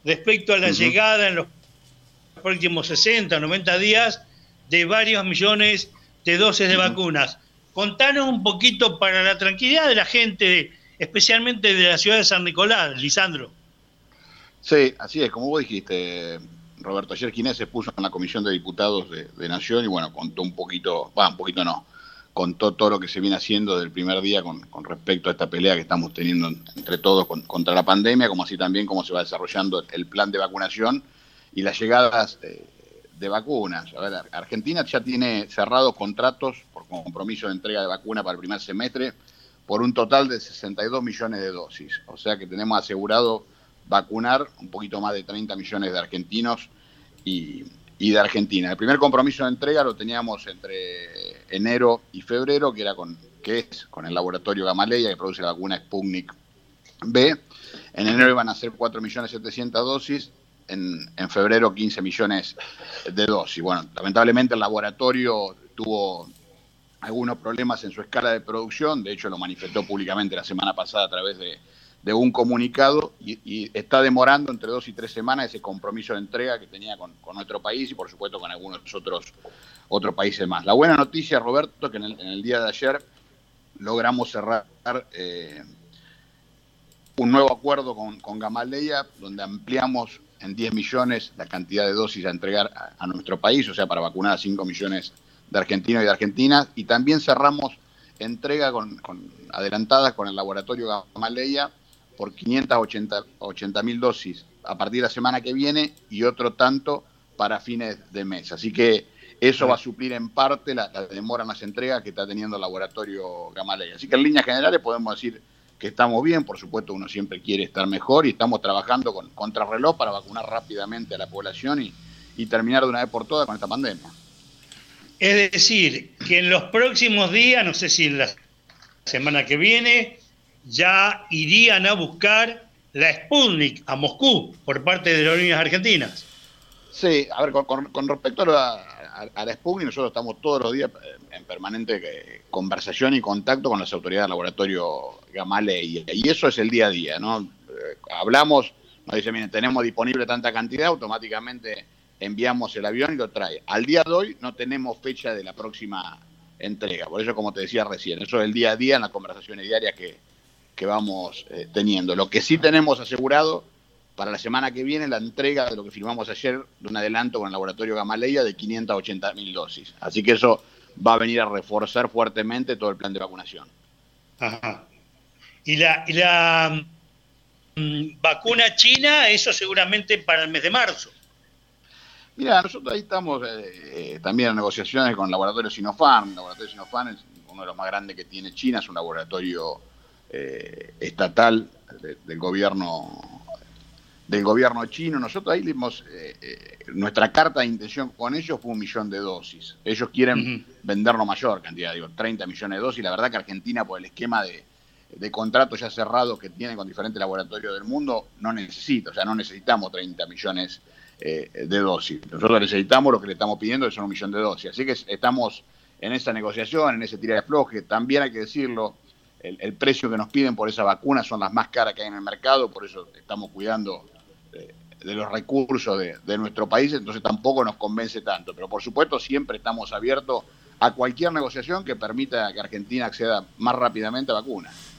respecto a la llegada en los próximos 60 o 90 días de varios millones de dosis de vacunas. Contanos un poquito para la tranquilidad de la gente, especialmente de la ciudad de San Nicolás, Lisandro. Sí, así es, como vos dijiste, Roberto. Ayer Ginés se puso en la Comisión de Diputados de Nación y bueno, contó un poquito no, contó todo lo que se viene haciendo del primer día con respecto a esta pelea que estamos teniendo entre todos contra la pandemia, como así también cómo se va desarrollando el plan de vacunación y las llegadas de vacunas. A ver, Argentina ya tiene cerrados contratos por compromiso de entrega de vacuna para el primer semestre por un total de 62 millones de dosis. O sea que tenemos asegurado vacunar un poquito más de 30 millones de argentinos y de Argentina. El primer compromiso de entrega lo teníamos entre enero y febrero, que es con el laboratorio Gamaleya, que produce la vacuna Sputnik B. En enero iban a ser 4.700.000 dosis, en febrero 15 millones de dosis. Bueno, lamentablemente el laboratorio tuvo algunos problemas en su escala de producción, de hecho lo manifestó públicamente la semana pasada a través de un comunicado y está demorando entre 2 y 3 semanas ese compromiso de entrega que tenía con nuestro país y por supuesto con algunos otros países más. La buena noticia, Roberto, que en el día de ayer logramos cerrar un nuevo acuerdo con Gamaleya, donde ampliamos en 10 millones la cantidad de dosis a entregar a nuestro país, o sea, para vacunar a 5 millones de argentinos y de argentinas, y también cerramos entrega adelantadas con el laboratorio Gamaleya por 580.000 dosis a partir de la semana que viene y otro tanto para fines de mes. Así que eso va a suplir en parte la demora en las entregas que está teniendo el laboratorio Gamaleya. Así que en líneas generales podemos decir que estamos bien, por supuesto uno siempre quiere estar mejor y estamos trabajando con contrarreloj para vacunar rápidamente a la población y terminar de una vez por todas con esta pandemia. Es decir, que en los próximos días, no sé si en la semana que viene, ya irían a buscar la Sputnik a Moscú por parte de las aerolíneas argentinas. Sí, a ver, con respecto a la Sputnik, nosotros estamos todos los días en permanente conversación y contacto con las autoridades del laboratorio Gamaleya, y eso es el día a día, ¿no? Hablamos, nos dicen, miren, tenemos disponible tanta cantidad, automáticamente enviamos el avión y lo trae. Al día de hoy no tenemos fecha de la próxima entrega, por eso, como te decía recién, eso es el día a día en las conversaciones diarias que vamos teniendo. Lo que sí tenemos asegurado para la semana que viene, la entrega de lo que firmamos ayer, de un adelanto con el laboratorio Gamaleya de 580.000 dosis. Así que eso va a venir a reforzar fuertemente todo el plan de vacunación. Ajá. Y la vacuna china, eso seguramente para el mes de marzo. Mira, nosotros ahí estamos también en negociaciones con el laboratorio Sinopharm. El laboratorio Sinopharm es uno de los más grandes que tiene China, es un laboratorio estatal del gobierno chino. Nosotros ahí dimos nuestra carta de intención con ellos fue 1 millón de dosis. Ellos quieren vendernos mayor cantidad, 30 millones de dosis. La verdad que Argentina, por el esquema de contratos ya cerrados que tiene con diferentes laboratorios del mundo, no necesitamos 30 millones de dosis. Nosotros necesitamos lo que le estamos pidiendo, que son 1 millón de dosis. Así que estamos en esa negociación, en ese tira de afloje. También hay que decirlo, el precio que nos piden por esa vacuna son las más caras que hay en el mercado, por eso estamos cuidando de los recursos de nuestro país, entonces tampoco nos convence tanto. Pero por supuesto siempre estamos abiertos a cualquier negociación que permita que Argentina acceda más rápidamente a vacunas.